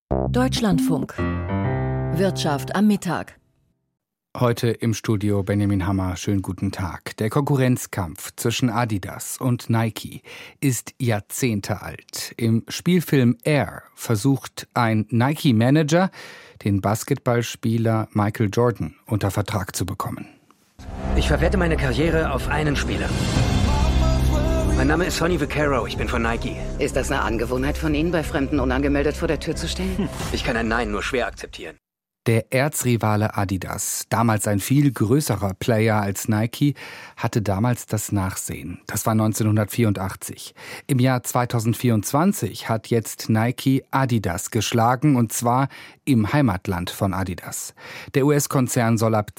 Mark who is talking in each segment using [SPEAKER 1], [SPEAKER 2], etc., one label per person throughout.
[SPEAKER 1] Deutschlandfunk. Wirtschaft am Mittag.
[SPEAKER 2] Heute im Studio Benjamin Hammer. Schönen guten Tag. Der Konkurrenzkampf zwischen Adidas und Nike ist Jahrzehnte alt. Im Spielfilm Air versucht ein Nike-Manager, den Basketballspieler Michael Jordan unter Vertrag zu bekommen.
[SPEAKER 3] Ich verwette meine Karriere auf einen Spieler. Mein Name ist Sonny Vaccaro, ich bin von Nike.
[SPEAKER 4] Ist das eine Angewohnheit von Ihnen, bei Fremden unangemeldet vor der Tür zu stehen?
[SPEAKER 3] Ich kann ein Nein nur schwer akzeptieren.
[SPEAKER 2] Der Erzrivale Adidas, damals ein viel größerer Player als Nike, hatte damals das Nachsehen. Das war 1984. Im Jahr 2024 hat jetzt Nike Adidas geschlagen, und zwar im Heimatland von Adidas. Der US-Konzern soll ab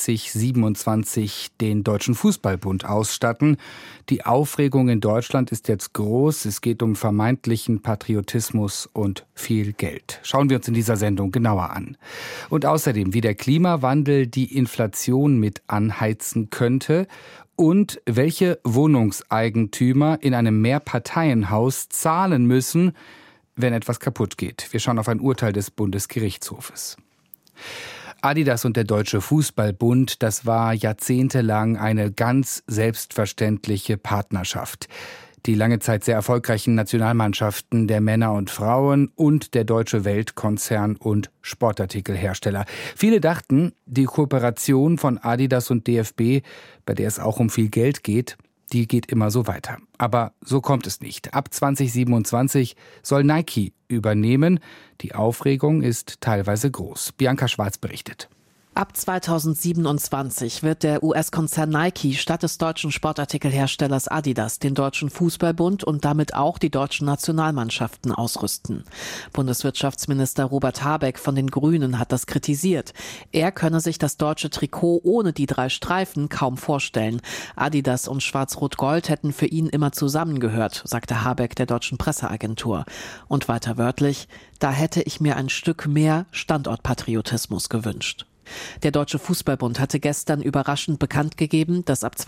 [SPEAKER 2] 2027 den Deutschen Fußballbund ausstatten. Die Aufregung in Deutschland ist jetzt groß. Es geht um vermeintlichen Patriotismus und viel Geld. Schauen wir uns in dieser Sendung genauer an. Und außerdem, wie der Klimawandel die Inflation mit anheizen könnte und welche Wohnungseigentümer in einem Mehrparteienhaus zahlen müssen, wenn etwas kaputt geht. Wir schauen auf ein Urteil des Bundesgerichtshofes. Adidas und der Deutsche Fußballbund, das war jahrzehntelang eine ganz selbstverständliche Partnerschaft. Die lange Zeit sehr erfolgreichen Nationalmannschaften der Männer und Frauen und der deutsche Weltkonzern und Sportartikelhersteller. Viele dachten, die Kooperation von Adidas und DFB, bei der es auch um viel Geld geht, die geht immer so weiter. Aber so kommt es nicht. Ab 2027 soll Nike übernehmen. Die Aufregung ist teilweise groß. Bianca Schwarz berichtet.
[SPEAKER 5] Ab 2027 wird der US-Konzern Nike statt des deutschen Sportartikelherstellers Adidas den Deutschen Fußballbund und damit auch die deutschen Nationalmannschaften ausrüsten. Bundeswirtschaftsminister Robert Habeck von den Grünen hat das kritisiert. Er könne sich das deutsche Trikot ohne die 3 Streifen kaum vorstellen. Adidas und Schwarz-Rot-Gold hätten für ihn immer zusammengehört, sagte Habeck der deutschen Presseagentur. Und weiter wörtlich: Da hätte ich mir ein Stück mehr Standortpatriotismus gewünscht. Der Deutsche Fußballbund hatte gestern überraschend bekannt gegeben, dass ab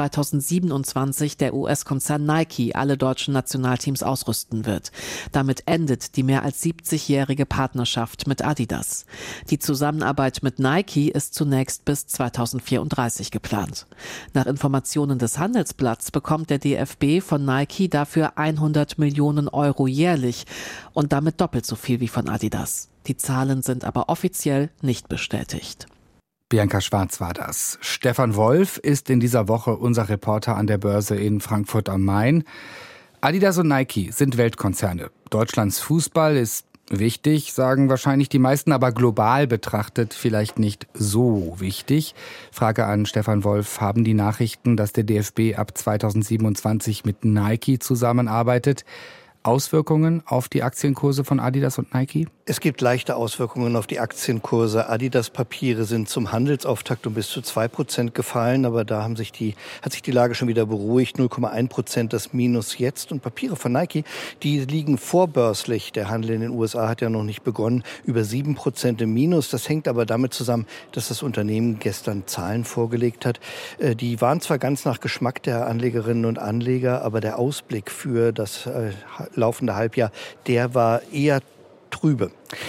[SPEAKER 5] 2027 der US-Konzern Nike alle deutschen Nationalteams ausrüsten wird. Damit endet die mehr als 70-jährige Partnerschaft mit Adidas. Die Zusammenarbeit mit Nike ist zunächst bis 2034 geplant. Nach Informationen des Handelsblatts bekommt der DFB von Nike dafür 100 Millionen Euro jährlich und damit doppelt so viel wie von Adidas. Die Zahlen sind aber offiziell nicht bestätigt.
[SPEAKER 2] Bianca Schwarz war das. Stefan Wolf ist in dieser Woche unser Reporter an der Börse in Frankfurt am Main. Adidas und Nike sind Weltkonzerne. Deutschlands Fußball ist wichtig, sagen wahrscheinlich die meisten, aber global betrachtet vielleicht nicht so wichtig. Frage an Stefan Wolf: Haben die Nachrichten, dass der DFB ab 2027 mit Nike zusammenarbeitet, Auswirkungen auf die Aktienkurse von Adidas und Nike?
[SPEAKER 6] Es gibt leichte Auswirkungen auf die Aktienkurse. Adidas-Papiere sind zum Handelsauftakt um bis zu 2% gefallen, aber da hat sich die Lage schon wieder beruhigt. 0,1% das Minus jetzt. Und Papiere von Nike, die liegen vorbörslich. Der Handel in den USA hat ja noch nicht begonnen. Über 7% im Minus. Das hängt aber damit zusammen, dass das Unternehmen gestern Zahlen vorgelegt hat. Die waren zwar ganz nach Geschmack der Anlegerinnen und Anleger, aber der Ausblick für das laufende Halbjahr, der war eher trübe.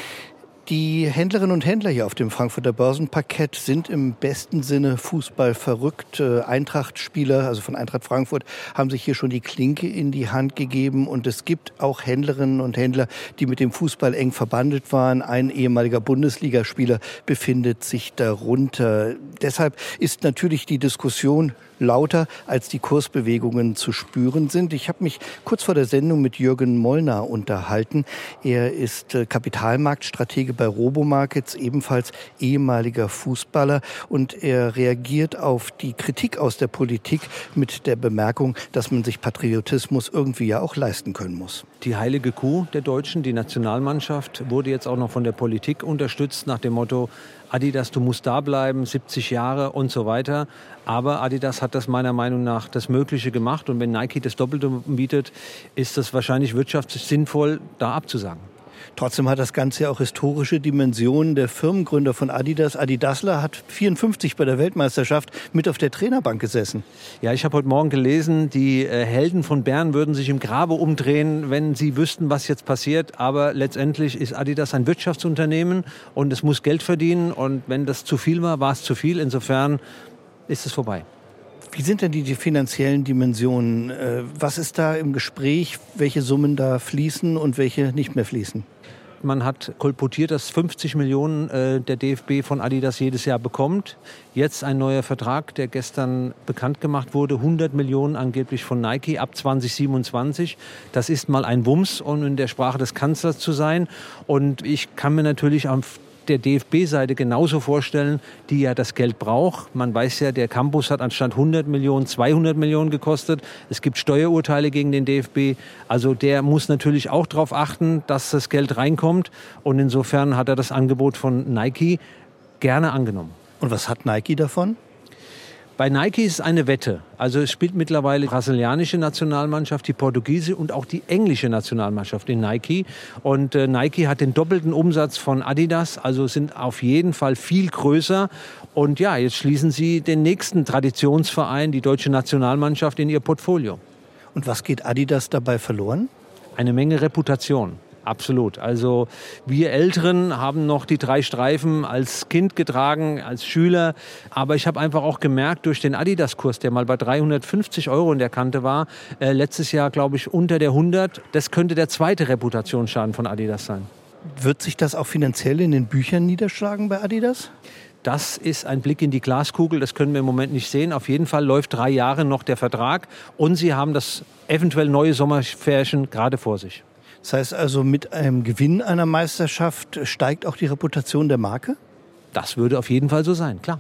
[SPEAKER 6] Die Händlerinnen und Händler hier auf dem Frankfurter Börsenparkett sind im besten Sinne Fußball verrückt. Eintracht-Spieler, also von Eintracht Frankfurt, haben sich hier schon die Klinke in die Hand gegeben. Und es gibt auch Händlerinnen und Händler, die mit dem Fußball eng verbandelt waren. Ein ehemaliger Bundesligaspieler befindet sich darunter. Deshalb ist natürlich die Diskussion lauter, als die Kursbewegungen zu spüren sind. Ich habe mich kurz vor der Sendung mit Jürgen Mollner unterhalten. Er ist Kapitalmarktstratege bei Robomarkets, ebenfalls ehemaliger Fußballer. Und er reagiert auf die Kritik aus der Politik mit der Bemerkung, dass man sich Patriotismus irgendwie ja auch leisten können muss.
[SPEAKER 7] Die heilige Kuh der Deutschen, die Nationalmannschaft, wurde jetzt auch noch von der Politik unterstützt nach dem Motto: Adidas, du musst da bleiben, 70 Jahre und so weiter. Aber Adidas hat das meiner Meinung nach das Mögliche gemacht. Und wenn Nike das Doppelte bietet, ist das wahrscheinlich wirtschaftlich sinnvoll, da abzusagen.
[SPEAKER 6] Trotzdem hat das Ganze ja auch historische Dimensionen. Der Firmengründer von Adidas, Adi Dassler, hat 54 bei der Weltmeisterschaft mit auf der Trainerbank gesessen.
[SPEAKER 7] Ja, ich habe heute Morgen gelesen, die Helden von Bern würden sich im Grabe umdrehen, wenn sie wüssten, was jetzt passiert. Aber letztendlich ist Adidas ein Wirtschaftsunternehmen und es muss Geld verdienen. Und wenn das zu viel war, war es zu viel. Insofern ist es vorbei.
[SPEAKER 6] Wie sind denn die finanziellen Dimensionen? Was ist da im Gespräch? Welche Summen da fließen und welche nicht mehr fließen?
[SPEAKER 7] Man hat kolportiert, dass 50 Millionen der DFB von Adidas jedes Jahr bekommt. Jetzt ein neuer Vertrag, der gestern bekannt gemacht wurde. 100 Millionen angeblich von Nike ab 2027. Das ist mal ein Wumms, um in der Sprache des Kanzlers zu sein. Und ich kann mir natürlich auf der DFB-Seite genauso vorstellen, die ja das Geld braucht. Man weiß ja, der Campus hat anstatt 100 Millionen 200 Millionen gekostet. Es gibt Steuerurteile gegen den DFB. Also der muss natürlich auch darauf achten, dass das Geld reinkommt. Und insofern hat er das Angebot von Nike gerne angenommen.
[SPEAKER 6] Und was hat Nike davon?
[SPEAKER 7] Bei Nike ist es eine Wette. Also es spielt mittlerweile die brasilianische Nationalmannschaft, die portugiesische und auch die englische Nationalmannschaft in Nike. Und Nike hat den doppelten Umsatz von Adidas, also sind auf jeden Fall viel größer. Und ja, jetzt schließen sie den nächsten Traditionsverein, die deutsche Nationalmannschaft, in ihr Portfolio.
[SPEAKER 6] Und was geht Adidas dabei verloren?
[SPEAKER 7] Eine Menge Reputation. Absolut. Also wir Älteren haben noch die 3 Streifen als Kind getragen, als Schüler. Aber ich habe einfach auch gemerkt, durch den Adidas-Kurs, der mal bei 350 € in der Kante war, letztes Jahr, glaube ich, unter der 100. Das könnte der zweite Reputationsschaden von Adidas sein.
[SPEAKER 6] Wird sich das auch finanziell in den Büchern niederschlagen bei Adidas?
[SPEAKER 7] Das ist ein Blick in die Glaskugel, das können wir im Moment nicht sehen. Auf jeden Fall läuft 3 Jahre noch der Vertrag und sie haben das eventuell neue Sommerferien gerade vor sich.
[SPEAKER 6] Das heißt also, mit einem Gewinn einer Meisterschaft steigt auch die Reputation der Marke?
[SPEAKER 7] Das würde auf jeden Fall so sein, klar.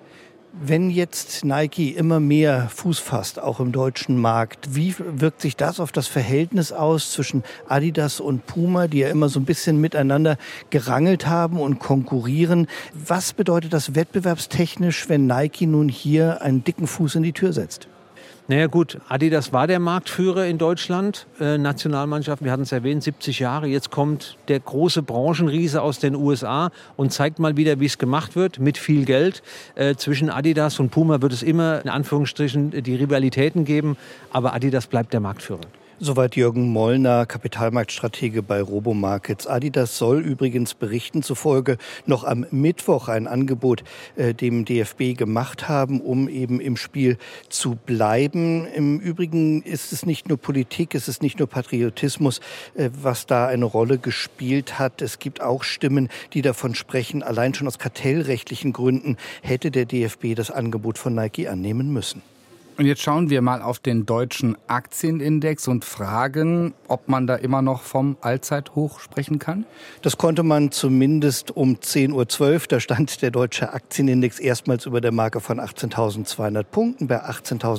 [SPEAKER 6] Wenn jetzt Nike immer mehr Fuß fasst, auch im deutschen Markt, wie wirkt sich das auf das Verhältnis aus zwischen Adidas und Puma, die ja immer so ein bisschen miteinander gerangelt haben und konkurrieren? Was bedeutet das wettbewerbstechnisch, wenn Nike nun hier einen dicken Fuß in die Tür setzt?
[SPEAKER 7] Naja gut, Adidas war der Marktführer in Deutschland, Nationalmannschaft, wir hatten es erwähnt, 70 Jahre. Jetzt kommt der große Branchenriese aus den USA und zeigt mal wieder, wie es gemacht wird, mit viel Geld. Zwischen Adidas und Puma wird es immer, in Anführungsstrichen, die Rivalitäten geben, aber Adidas bleibt der Marktführer.
[SPEAKER 6] Soweit Jürgen Mollner, Kapitalmarktstratege bei Robomarkets. Adidas soll übrigens Berichten zufolge noch am Mittwoch ein Angebot dem DFB gemacht haben, um eben im Spiel zu bleiben. Im Übrigen ist es nicht nur Politik, es ist nicht nur Patriotismus, was da eine Rolle gespielt hat. Es gibt auch Stimmen, die davon sprechen, allein schon aus kartellrechtlichen Gründen hätte der DFB das Angebot von Nike annehmen müssen.
[SPEAKER 2] Und jetzt schauen wir mal auf den deutschen Aktienindex und fragen, ob man da immer noch vom Allzeithoch sprechen kann?
[SPEAKER 6] Das konnte man zumindest um 10:12 Uhr. Da stand der deutsche Aktienindex erstmals über der Marke von 18.200 Punkten, bei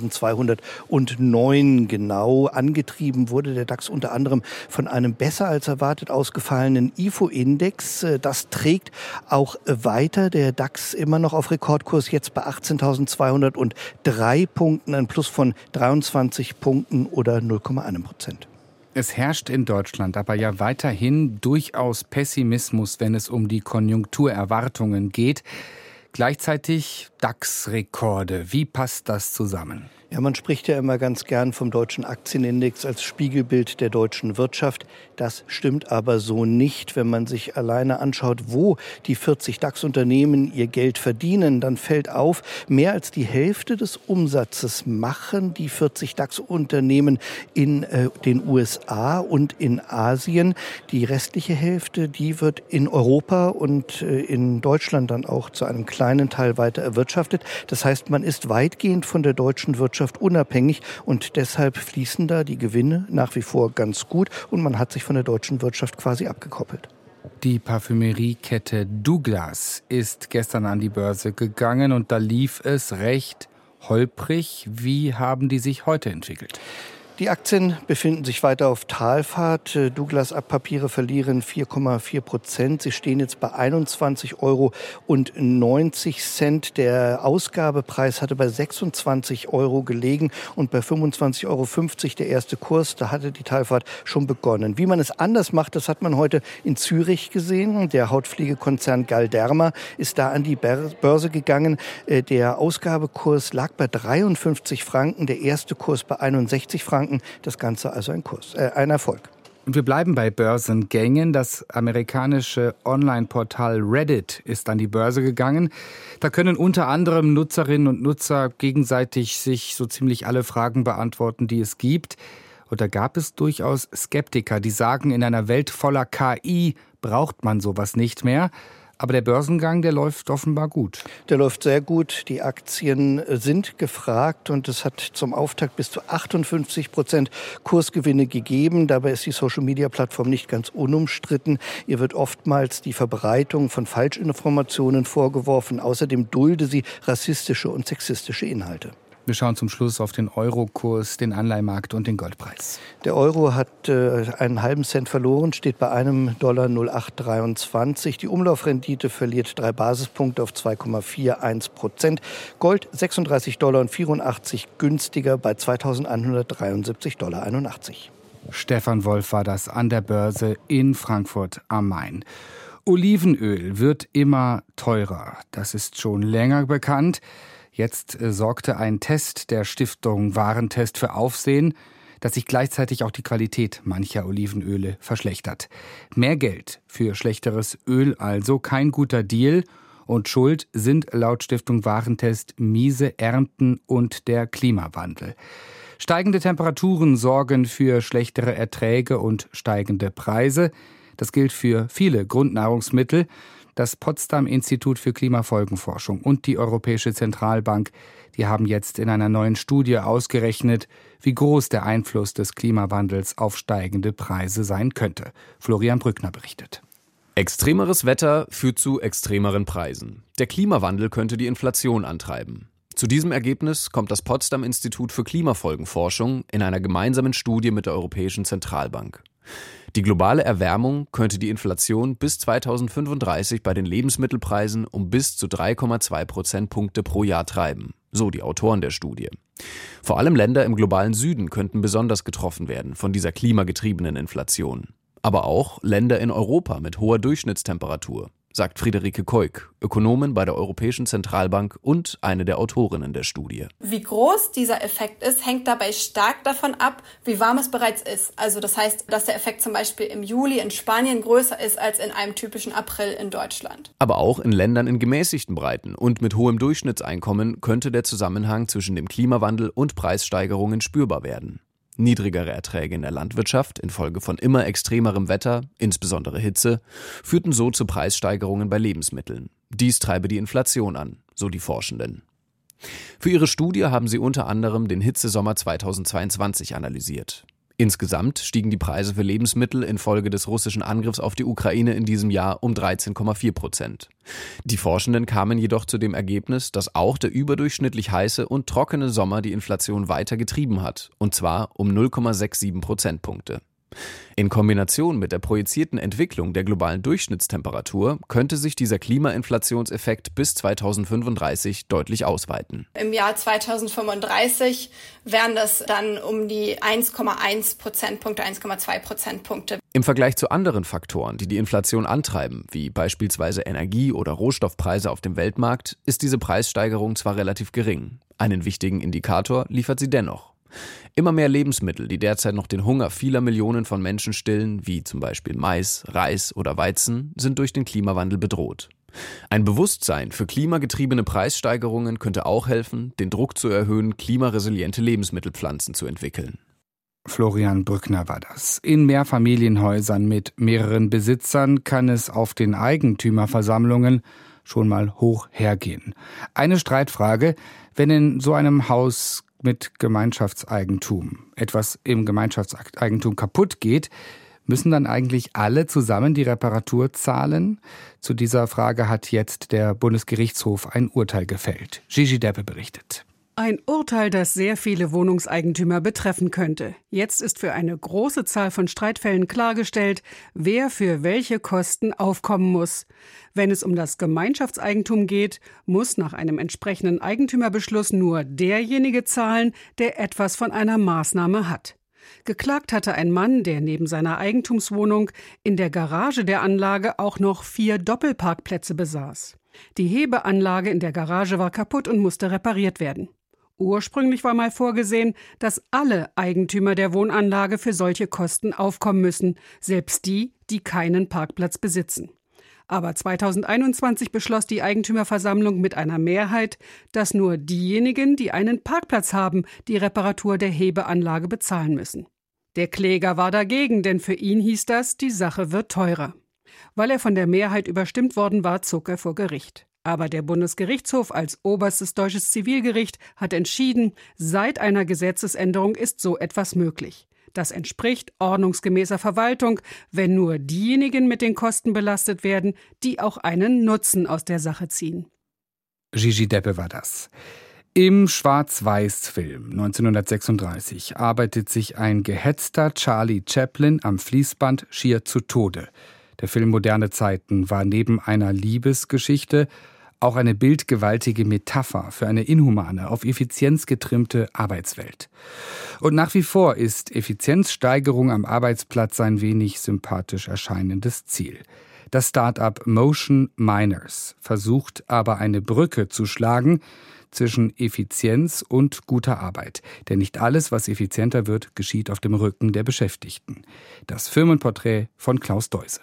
[SPEAKER 6] 18.209 genau. Angetrieben wurde der DAX unter anderem von einem besser als erwartet ausgefallenen IFO-Index. Das trägt auch weiter. Der DAX immer noch auf Rekordkurs, jetzt bei 18.203 Punkten. Ein Plus von 23 Punkten oder 0,1%.
[SPEAKER 2] Es herrscht in Deutschland aber ja weiterhin durchaus Pessimismus, wenn es um die Konjunkturerwartungen geht. Gleichzeitig DAX-Rekorde. Wie passt das zusammen?
[SPEAKER 6] Ja, man spricht ja immer ganz gern vom deutschen Aktienindex als Spiegelbild der deutschen Wirtschaft. Das stimmt aber so nicht. Wenn man sich alleine anschaut, wo die 40 DAX-Unternehmen ihr Geld verdienen, dann fällt auf, mehr als die Hälfte des Umsatzes machen die 40 DAX-Unternehmen in den USA und in Asien. Die restliche Hälfte, die wird in Europa und in Deutschland dann auch zu einem kleinen Teil weiter erwirtschaftet. Das heißt, man ist weitgehend von der deutschen Wirtschaft unabhängig und deshalb fließen da die Gewinne nach wie vor ganz gut und man hat sich von der deutschen Wirtschaft quasi abgekoppelt.
[SPEAKER 2] Die Parfümeriekette Douglas ist gestern an die Börse gegangen und da lief es recht holprig. Wie haben die sich heute entwickelt?
[SPEAKER 6] Die Aktien befinden sich weiter auf Talfahrt. Douglas-Papiere verlieren 4,4%. Sie stehen jetzt bei 21,90 €. Der Ausgabepreis hatte bei 26 € gelegen und bei 25,50 € der erste Kurs. Da hatte die Talfahrt schon begonnen. Wie man es anders macht, das hat man heute in Zürich gesehen. Der Hautpflegekonzern Galderma ist da an die Börse gegangen. Der Ausgabekurs lag bei 53 Franken, der erste Kurs bei 61 Franken. Das Ganze also ein Erfolg.
[SPEAKER 2] Und wir bleiben bei Börsengängen. Das amerikanische Online-Portal Reddit ist an die Börse gegangen. Da können unter anderem Nutzerinnen und Nutzer gegenseitig sich so ziemlich alle Fragen beantworten, die es gibt. Und da gab es durchaus Skeptiker, die sagen, in einer Welt voller KI braucht man sowas nicht mehr. Aber der Börsengang, der läuft offenbar gut.
[SPEAKER 6] Der läuft sehr gut. Die Aktien sind gefragt und es hat zum Auftakt bis zu 58% Kursgewinne gegeben. Dabei ist die Social-Media-Plattform nicht ganz unumstritten. Ihr wird oftmals die Verbreitung von Falschinformationen vorgeworfen. Außerdem dulde sie rassistische und sexistische Inhalte.
[SPEAKER 2] Wir schauen zum Schluss auf den Euro-Kurs, den Anleihemarkt und den Goldpreis.
[SPEAKER 6] Der Euro hat einen halben Cent verloren, steht bei $1,0823. Die Umlaufrendite verliert 3 Basispunkte auf 2,41%. Gold $36,84 günstiger bei $2.173,81.
[SPEAKER 2] Stefan Wolf war das an der Börse in Frankfurt am Main. Olivenöl wird immer teurer. Das ist schon länger bekannt. Jetzt sorgte ein Test der Stiftung Warentest für Aufsehen, dass sich gleichzeitig auch die Qualität mancher Olivenöle verschlechtert. Mehr Geld für schlechteres Öl also, kein guter Deal. Und schuld sind laut Stiftung Warentest miese Ernten und der Klimawandel. Steigende Temperaturen sorgen für schlechtere Erträge und steigende Preise. Das gilt für viele Grundnahrungsmittel. Das Potsdam-Institut für Klimafolgenforschung und die Europäische Zentralbank, die haben jetzt in einer neuen Studie ausgerechnet, wie groß der Einfluss des Klimawandels auf steigende Preise sein könnte. Florian Brückner berichtet.
[SPEAKER 8] Extremeres Wetter führt zu extremeren Preisen. Der Klimawandel könnte die Inflation antreiben. Zu diesem Ergebnis kommt das Potsdam-Institut für Klimafolgenforschung in einer gemeinsamen Studie mit der Europäischen Zentralbank. Die globale Erwärmung könnte die Inflation bis 2035 bei den Lebensmittelpreisen um bis zu 3,2 Prozentpunkte pro Jahr treiben, so die Autoren der Studie. Vor allem Länder im globalen Süden könnten besonders getroffen werden von dieser klimagetriebenen Inflation. Aber auch Länder in Europa mit hoher Durchschnittstemperatur, sagt Friederike Keuk, Ökonomin bei der Europäischen Zentralbank und eine der Autorinnen der Studie.
[SPEAKER 9] Wie groß dieser Effekt ist, hängt dabei stark davon ab, wie warm es bereits ist. Also das heißt, dass der Effekt zum Beispiel im Juli in Spanien größer ist als in einem typischen April in Deutschland.
[SPEAKER 8] Aber auch in Ländern in gemäßigten Breiten und mit hohem Durchschnittseinkommen könnte der Zusammenhang zwischen dem Klimawandel und Preissteigerungen spürbar werden. Niedrigere Erträge in der Landwirtschaft infolge von immer extremerem Wetter, insbesondere Hitze, führten so zu Preissteigerungen bei Lebensmitteln. Dies treibe die Inflation an, so die Forschenden. Für ihre Studie haben sie unter anderem den Hitzesommer 2022 analysiert. Insgesamt stiegen die Preise für Lebensmittel infolge des russischen Angriffs auf die Ukraine in diesem Jahr um 13,4%. Die Forschenden kamen jedoch zu dem Ergebnis, dass auch der überdurchschnittlich heiße und trockene Sommer die Inflation weiter getrieben hat, und zwar um 0,67 Prozentpunkte. In Kombination mit der projizierten Entwicklung der globalen Durchschnittstemperatur könnte sich dieser Klimainflationseffekt bis 2035 deutlich ausweiten.
[SPEAKER 9] Im Jahr 2035 wären das dann um die 1,1 Prozentpunkte, 1,2 Prozentpunkte.
[SPEAKER 8] Im Vergleich zu anderen Faktoren, die die Inflation antreiben, wie beispielsweise Energie- oder Rohstoffpreise auf dem Weltmarkt, ist diese Preissteigerung zwar relativ gering. Einen wichtigen Indikator liefert sie dennoch. Immer mehr Lebensmittel, die derzeit noch den Hunger vieler Millionen von Menschen stillen, wie zum Beispiel Mais, Reis oder Weizen, sind durch den Klimawandel bedroht. Ein Bewusstsein für klimagetriebene Preissteigerungen könnte auch helfen, den Druck zu erhöhen, klimaresiliente Lebensmittelpflanzen zu entwickeln.
[SPEAKER 2] Florian Brückner war das. In Mehrfamilienhäusern mit mehreren Besitzern kann es auf den Eigentümerversammlungen schon mal hoch hergehen. Eine Streitfrage, wenn in so einem Haus mit Gemeinschaftseigentum etwas im Gemeinschaftseigentum kaputt geht, müssen dann eigentlich alle zusammen die Reparatur zahlen? Zu dieser Frage hat jetzt der Bundesgerichtshof ein Urteil gefällt. Gigi Deppe berichtet.
[SPEAKER 10] Ein Urteil, das sehr viele Wohnungseigentümer betreffen könnte. Jetzt ist für eine große Zahl von Streitfällen klargestellt, wer für welche Kosten aufkommen muss. Wenn es um das Gemeinschaftseigentum geht, muss nach einem entsprechenden Eigentümerbeschluss nur derjenige zahlen, der etwas von einer Maßnahme hat. Geklagt hatte ein Mann, der neben seiner Eigentumswohnung in der Garage der Anlage auch noch 4 Doppelparkplätze besaß. Die Hebeanlage in der Garage war kaputt und musste repariert werden. Ursprünglich war mal vorgesehen, dass alle Eigentümer der Wohnanlage für solche Kosten aufkommen müssen, selbst die, die keinen Parkplatz besitzen. Aber 2021 beschloss die Eigentümerversammlung mit einer Mehrheit, dass nur diejenigen, die einen Parkplatz haben, die Reparatur der Hebeanlage bezahlen müssen. Der Kläger war dagegen, denn für ihn hieß das, die Sache wird teurer. Weil er von der Mehrheit überstimmt worden war, zog er vor Gericht. Aber der Bundesgerichtshof als oberstes deutsches Zivilgericht hat entschieden, seit einer Gesetzesänderung ist so etwas möglich. Das entspricht ordnungsgemäßer Verwaltung, wenn nur diejenigen mit den Kosten belastet werden, die auch einen Nutzen aus der Sache ziehen.
[SPEAKER 2] Gigi Deppe war das. Im Schwarz-Weiß-Film 1936 arbeitet sich ein gehetzter Charlie Chaplin am Fließband schier zu Tode. Der Film Moderne Zeiten war neben einer Liebesgeschichte auch eine bildgewaltige Metapher für eine inhumane, auf Effizienz getrimmte Arbeitswelt. Und nach wie vor ist Effizienzsteigerung am Arbeitsplatz ein wenig sympathisch erscheinendes Ziel. Das Start-up Motion Miners versucht aber eine Brücke zu schlagen zwischen Effizienz und guter Arbeit. Denn nicht alles, was effizienter wird, geschieht auf dem Rücken der Beschäftigten. Das Firmenporträt von Klaus Deuse.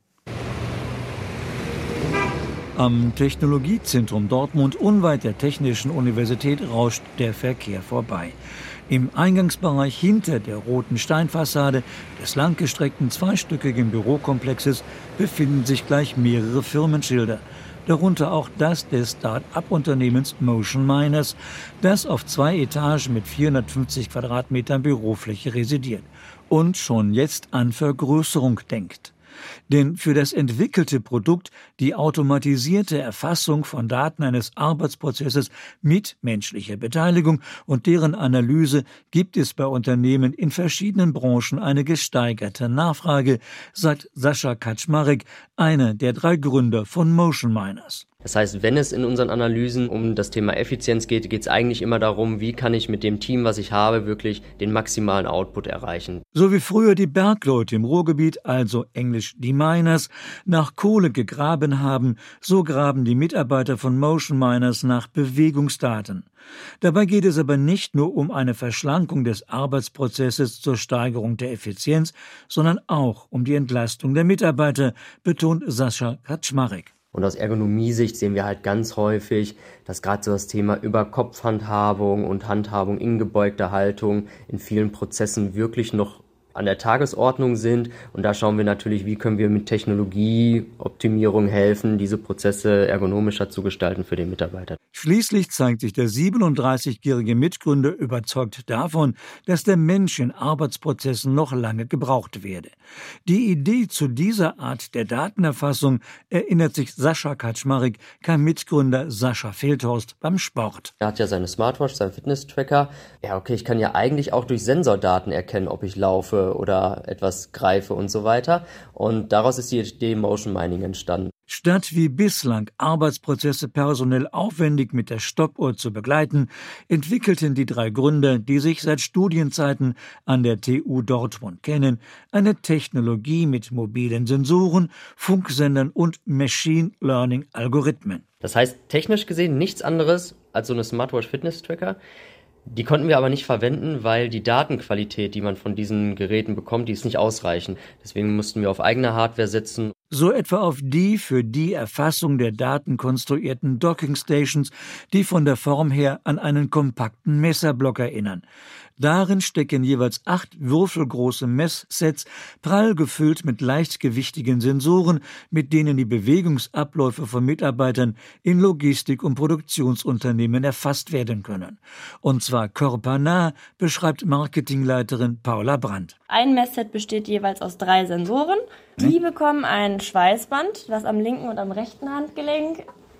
[SPEAKER 11] Am Technologiezentrum Dortmund unweit der Technischen Universität rauscht der Verkehr vorbei. Im Eingangsbereich hinter der roten Steinfassade des langgestreckten zweistöckigen Bürokomplexes befinden sich gleich mehrere Firmenschilder. Darunter auch das des Start-up-Unternehmens Motion Miners, das auf 2 Etagen mit 450 Quadratmetern Bürofläche residiert und schon jetzt an Vergrößerung denkt. Denn für das entwickelte Produkt, die automatisierte Erfassung von Daten eines Arbeitsprozesses mit menschlicher Beteiligung und deren Analyse, gibt es bei Unternehmen in verschiedenen Branchen eine gesteigerte Nachfrage, sagt Sascha Kaczmarek, einer der 3 Gründer von Motion Miners.
[SPEAKER 12] Das heißt, wenn es in unseren Analysen um das Thema Effizienz geht, geht es eigentlich immer darum, wie kann ich mit dem Team, was ich habe, wirklich den maximalen Output erreichen.
[SPEAKER 11] So wie früher die Bergleute im Ruhrgebiet, also englisch die Miners, nach Kohle gegraben haben, so graben die Mitarbeiter von Motion Miners nach Bewegungsdaten. Dabei geht es aber nicht nur um eine Verschlankung des Arbeitsprozesses zur Steigerung der Effizienz, sondern auch um die Entlastung der Mitarbeiter, betont Sascha Kaczmarek.
[SPEAKER 12] Und aus Ergonomiesicht sehen wir halt ganz häufig, dass gerade so das Thema Überkopfhandhabung und Handhabung in gebeugter Haltung in vielen Prozessen wirklich noch an der Tagesordnung sind. Und da schauen wir natürlich, wie können wir mit Technologieoptimierung helfen, diese Prozesse ergonomischer zu gestalten für den Mitarbeiter.
[SPEAKER 11] Schließlich zeigt sich der 37-jährige Mitgründer überzeugt davon, dass der Mensch in Arbeitsprozessen noch lange gebraucht werde. Die Idee zu dieser Art der Datenerfassung, erinnert sich Sascha Kaczmarek, kein Mitgründer Sascha Feldhorst beim Sport.
[SPEAKER 12] Er hat ja seine Smartwatch, seinen Fitness-Tracker. Ja, okay, ich kann ja eigentlich auch durch Sensordaten erkennen, ob ich laufe oder etwas greife und so weiter. Und daraus ist die Idee Motion Mining entstanden.
[SPEAKER 11] Statt wie bislang Arbeitsprozesse personell aufwendig mit der Stoppuhr zu begleiten, entwickelten die 3 Gründer, die sich seit Studienzeiten an der TU Dortmund kennen, eine Technologie mit mobilen Sensoren, Funksendern und Machine Learning Algorithmen.
[SPEAKER 12] Das heißt, technisch gesehen nichts anderes als so eine Smartwatch Fitness Tracker. Die konnten wir aber nicht verwenden, weil die Datenqualität, die man von diesen Geräten bekommt, die ist nicht ausreichend. Deswegen mussten wir auf eigene Hardware setzen.
[SPEAKER 11] So etwa auf die für die Erfassung der Daten konstruierten Dockingstations, die von der Form her an einen kompakten Messerblock erinnern. Darin stecken jeweils 8 würfelgroße Messsets, prall gefüllt mit leichtgewichtigen Sensoren, mit denen die Bewegungsabläufe von Mitarbeitern in Logistik- und Produktionsunternehmen erfasst werden können. Und zwar körpernah, beschreibt Marketingleiterin Paula Brandt.
[SPEAKER 13] Ein Messset besteht jeweils aus 3 Sensoren. Die bekommen ein Schweißband, das am linken und am rechten Handgelenk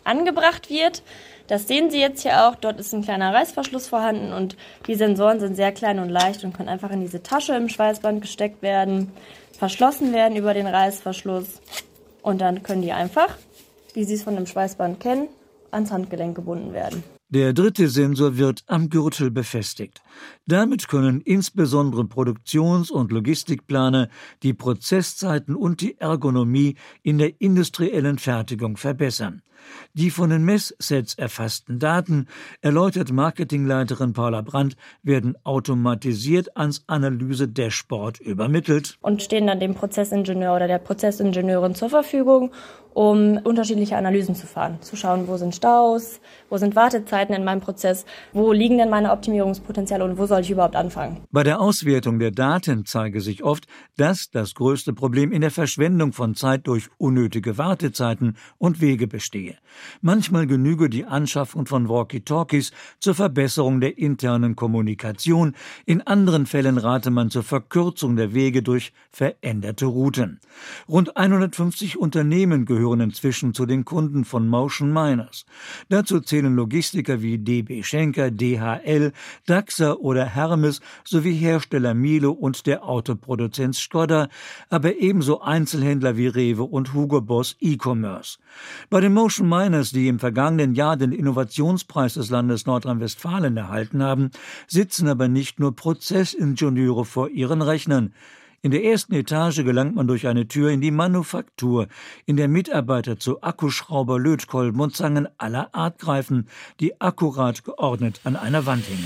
[SPEAKER 13] angebracht wird. Das sehen Sie jetzt hier auch. Dort ist ein kleiner Reißverschluss vorhanden und die Sensoren sind sehr klein und leicht und können einfach in diese Tasche im Schweißband gesteckt werden, verschlossen werden über den Reißverschluss und dann können die einfach, wie Sie es von dem Schweißband kennen, ans Handgelenk gebunden werden.
[SPEAKER 11] Der dritte Sensor wird am Gürtel befestigt. Damit können insbesondere Produktions- und Logistikplaner die Prozesszeiten und die Ergonomie in der industriellen Fertigung verbessern. Die von den Messsets erfassten Daten, erläutert Marketingleiterin Paula Brandt, werden automatisiert ans Analyse-Dashboard übermittelt.
[SPEAKER 13] Und stehen dann dem Prozessingenieur oder der Prozessingenieurin zur Verfügung, um unterschiedliche Analysen zu fahren. Zu schauen, wo sind Staus, wo sind Wartezeiten in meinem Prozess, wo liegen denn meine Optimierungspotenziale und wo soll ich überhaupt anfangen.
[SPEAKER 11] Bei der Auswertung der Daten zeige sich oft, dass das größte Problem in der Verschwendung von Zeit durch unnötige Wartezeiten und Wege bestehe. Manchmal genüge die Anschaffung von Walkie-Talkies zur Verbesserung der internen Kommunikation. In anderen Fällen rate man zur Verkürzung der Wege durch veränderte Routen. Rund 150 Unternehmen gehören inzwischen zu den Kunden von Motion Miners. Dazu zählen Logistiker wie DB Schenker, DHL, Dachser oder Hermes sowie Hersteller Miele und der Autoproduzent Skoda, aber ebenso Einzelhändler wie Rewe und Hugo Boss E-Commerce. Bei den Motion Miners, die im vergangenen Jahr den Innovationspreis des Landes Nordrhein-Westfalen erhalten haben, sitzen aber nicht nur Prozessingenieure vor ihren Rechnern. In der ersten Etage gelangt man durch eine Tür in die Manufaktur, in der Mitarbeiter zu Akkuschrauber, Lötkolben und Zangen aller Art greifen, die akkurat geordnet an einer Wand hängen.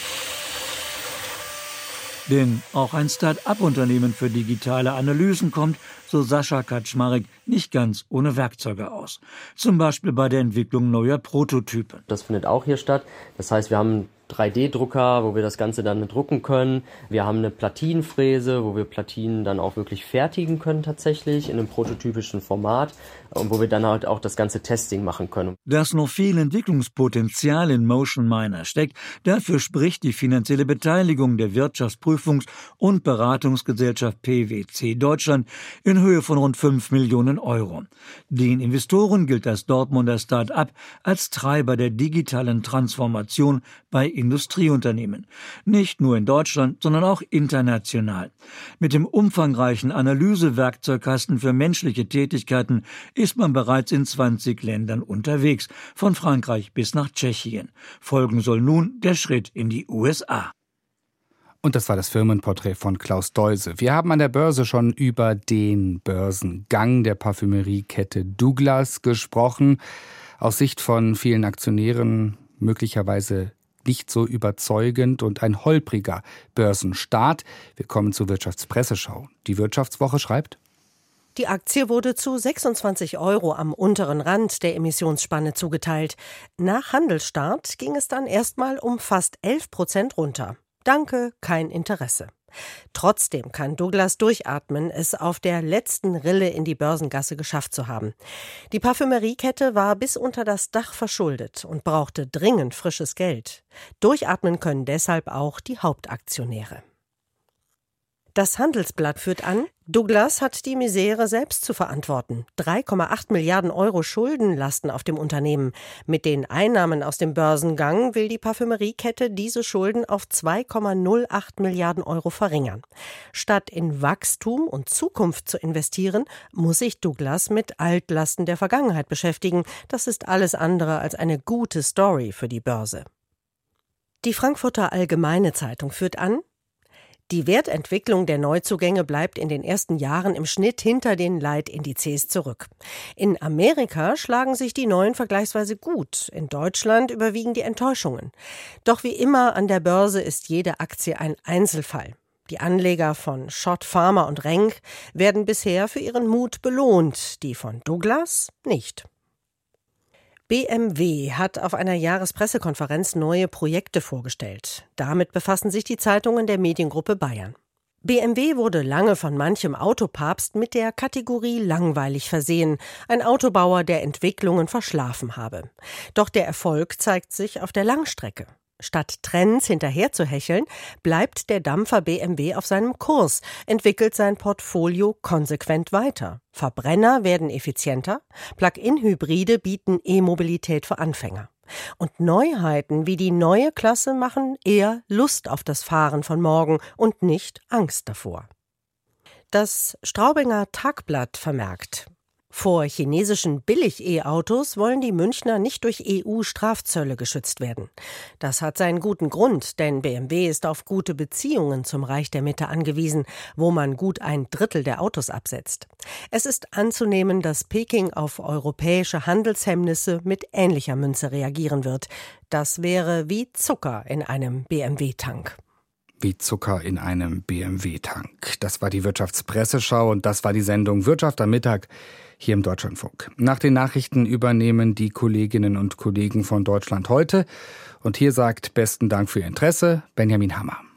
[SPEAKER 11] Denn auch ein Start-up-Unternehmen für digitale Analysen kommt, so Sascha Kaczmarek, nicht ganz ohne Werkzeuge aus. Zum Beispiel bei der Entwicklung neuer Prototypen.
[SPEAKER 12] Das findet auch hier statt. Das heißt, wir haben 3D-Drucker, wo wir das Ganze dann drucken können. Wir haben eine Platinenfräse, wo wir Platinen dann auch wirklich fertigen können tatsächlich in einem prototypischen Format und wo wir dann halt auch das ganze Testing machen können.
[SPEAKER 11] Dass noch viel Entwicklungspotenzial in Motion Miner steckt, dafür spricht die finanzielle Beteiligung der Wirtschaftsprüfungs- und Beratungsgesellschaft PwC Deutschland in Höhe von rund 5 Millionen Euro. Den Investoren gilt das Dortmunder Start-up als Treiber der digitalen Transformation bei Industrieunternehmen. Nicht nur in Deutschland, sondern auch international. Mit dem umfangreichen Analysewerkzeugkasten für menschliche Tätigkeiten ist man bereits in 20 Ländern unterwegs, von Frankreich bis nach Tschechien. Folgen soll nun der Schritt in die USA.
[SPEAKER 2] Und das war das Firmenporträt von Klaus Deuse. Wir haben an der Börse schon über den Börsengang der Parfümeriekette Douglas gesprochen. Aus Sicht von vielen Aktionären möglicherweise nicht so überzeugend und ein holpriger Börsenstart. Wir kommen zur Wirtschaftspresseschau. Die Wirtschaftswoche schreibt:
[SPEAKER 14] Die Aktie wurde zu 26 € am unteren Rand der Emissionsspanne zugeteilt. Nach Handelsstart ging es dann erstmal um fast 11% runter. Danke, kein Interesse. Trotzdem kann Douglas durchatmen, es auf der letzten Rille in die Börsengasse geschafft zu haben. Die Parfümeriekette war bis unter das Dach verschuldet und brauchte dringend frisches Geld. Durchatmen können deshalb auch die Hauptaktionäre. Das Handelsblatt führt an, Douglas hat die Misere selbst zu verantworten. 3,8 Milliarden € Schulden lasten auf dem Unternehmen. Mit den Einnahmen aus dem Börsengang will die Parfümeriekette diese Schulden auf 2,08 Milliarden € verringern. Statt in Wachstum und Zukunft zu investieren, muss sich Douglas mit Altlasten der Vergangenheit beschäftigen. Das ist alles andere als eine gute Story für die Börse. Die Frankfurter Allgemeine Zeitung führt an, die Wertentwicklung der Neuzugänge bleibt in den ersten Jahren im Schnitt hinter den Leitindizes zurück. In Amerika schlagen sich die Neuen vergleichsweise gut. In Deutschland überwiegen die Enttäuschungen. Doch wie immer an der Börse ist jede Aktie ein Einzelfall. Die Anleger von Schott Pharma und Renk werden bisher für ihren Mut belohnt, die von Douglas nicht. BMW hat auf einer Jahrespressekonferenz neue Projekte vorgestellt. Damit befassen sich die Zeitungen der Mediengruppe Bayern. BMW wurde lange von manchem Autopapst mit der Kategorie langweilig versehen, ein Autobauer, der Entwicklungen verschlafen habe. Doch der Erfolg zeigt sich auf der Langstrecke. Statt Trends hinterher zu hecheln, bleibt der Dampfer BMW auf seinem Kurs, entwickelt sein Portfolio konsequent weiter. Verbrenner werden effizienter, Plug-in-Hybride bieten E-Mobilität für Anfänger. Und Neuheiten wie die neue Klasse machen eher Lust auf das Fahren von morgen und nicht Angst davor. Das Straubinger Tagblatt vermerkt: Vor chinesischen Billig-E-Autos wollen die Münchner nicht durch EU-Strafzölle geschützt werden. Das hat seinen guten Grund, denn BMW ist auf gute Beziehungen zum Reich der Mitte angewiesen, wo man gut 1/3 der Autos absetzt. Es ist anzunehmen, dass Peking auf europäische Handelshemmnisse mit ähnlicher Münze reagieren wird. Das wäre wie Zucker in einem BMW-Tank.
[SPEAKER 2] Wie Zucker in einem BMW-Tank. Das war die Wirtschaftspresseschau und das war die Sendung Wirtschaft am Mittag hier im Deutschlandfunk. Nach den Nachrichten übernehmen die Kolleginnen und Kollegen von Deutschland heute. Und hier sagt besten Dank für Ihr Interesse, Benjamin Hammer.